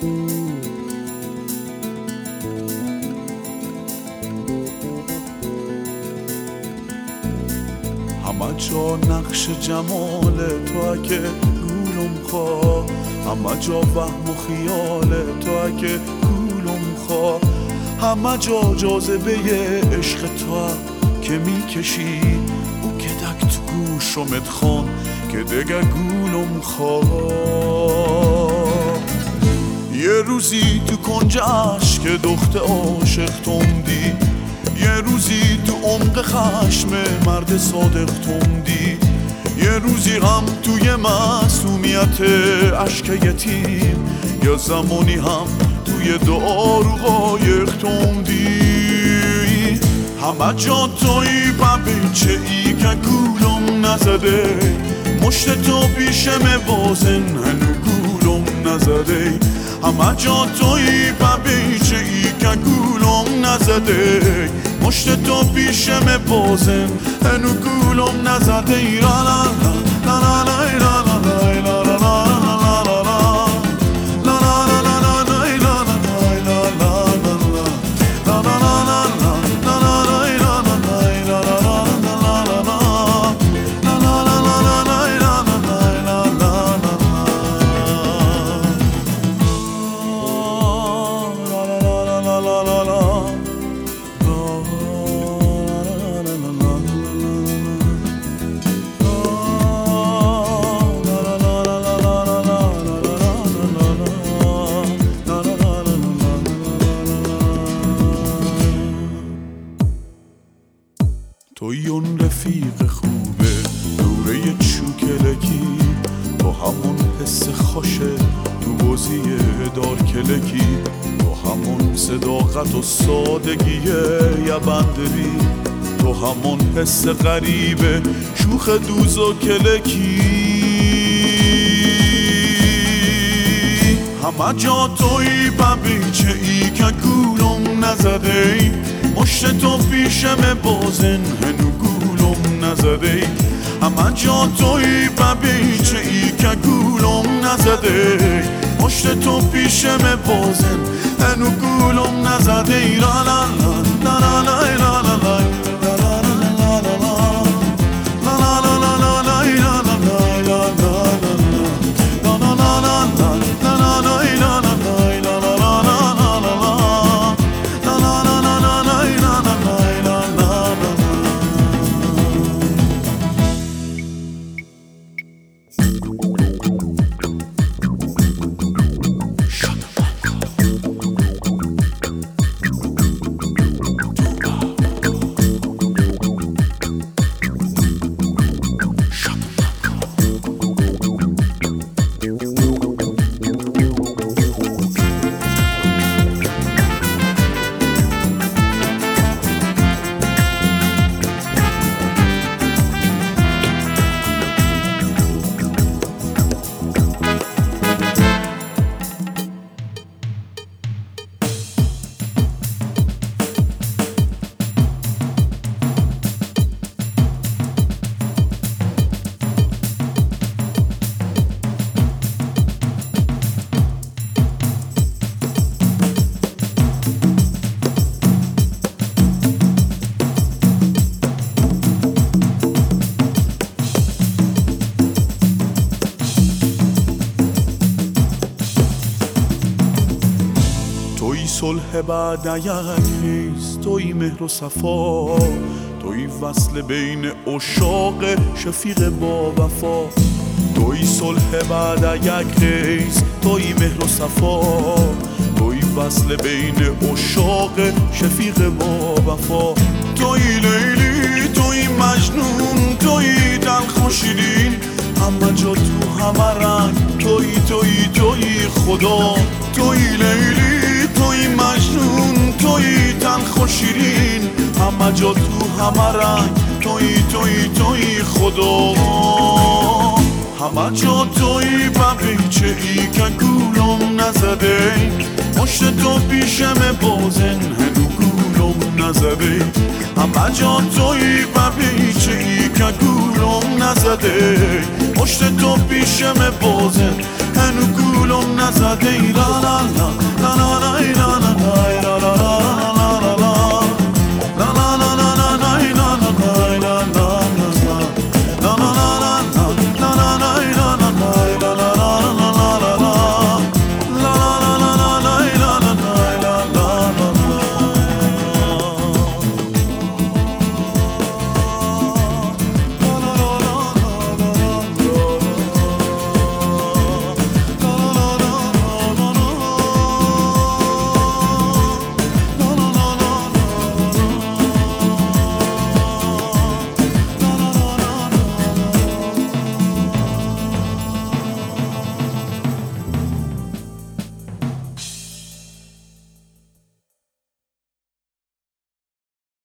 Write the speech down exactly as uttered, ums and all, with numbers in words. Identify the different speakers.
Speaker 1: همه جا نقش جمال تو اگه گولم خواه، همه جا وهم و خیال تو اگه گولم خواه، همه جا جاذبه عشق تو که میکشی او که دک تو گوشمت خون که دگه گولم خواه. یه روزی تو کنج عشق دخت عاشق توندی، یه روزی تو عمق خشم مرد صادق توندی، یه روزی هم توی معصومیت عشق یتیم، یا زمانی هم توی دعا رو قایق توندی. همه جا توی ببیچه ای که گولم نزده، مشت تو پیشم بازن هنو گولم نزده. همه جا توی ببیچه ای که گولم نزده، مشت تو پیشم بازن هنو گولم نزده. ای را لا لا لا لا لا لا لا لا لا توی اون رفیق خوبه دوره چوکلکی، تو همون حس خوشه تو بازی دار کلکی، تو همون صداقت و سادگی یه بندری، تو همون حس غریبه شوخ دوز و کلکی. همه جا توی ببیچه ای که گولم نزده، مشت تو پیشم بازن هنو گولم نزده. همه جا توی ببیچه ای که گولم نزده، مشت تو پیشم بازن هنو گولم نزده. ای را لا لا لا لا لا لا لا صلح بعد یک ریز، توی مهر و صفا، توی وصل بین عشاق شفیق با وفا. توی صلح بعد یک ریز، توی مهر و صفا، توی وصل بین عشاق شفیق با وفا. توی لیلی، توی مجنون، توی دلخ و شیرین، همه جا تو همه رنگ، توی توی توی خدا. توی لیلی، توی مجنون، توی تلخ و شیرین، همه جا تو همه رنگ، توی توی توی خدا. همه جا توی ببیچه ای که گولم نزده، مشت تو پیشم بازن هنو گولم نزده. همه جا توی ببیچه ای که گولم نزده، مشت تو پیشم بازن هنو گولم نزده ای لا لا لا لا لا لا لا لا لا لا لا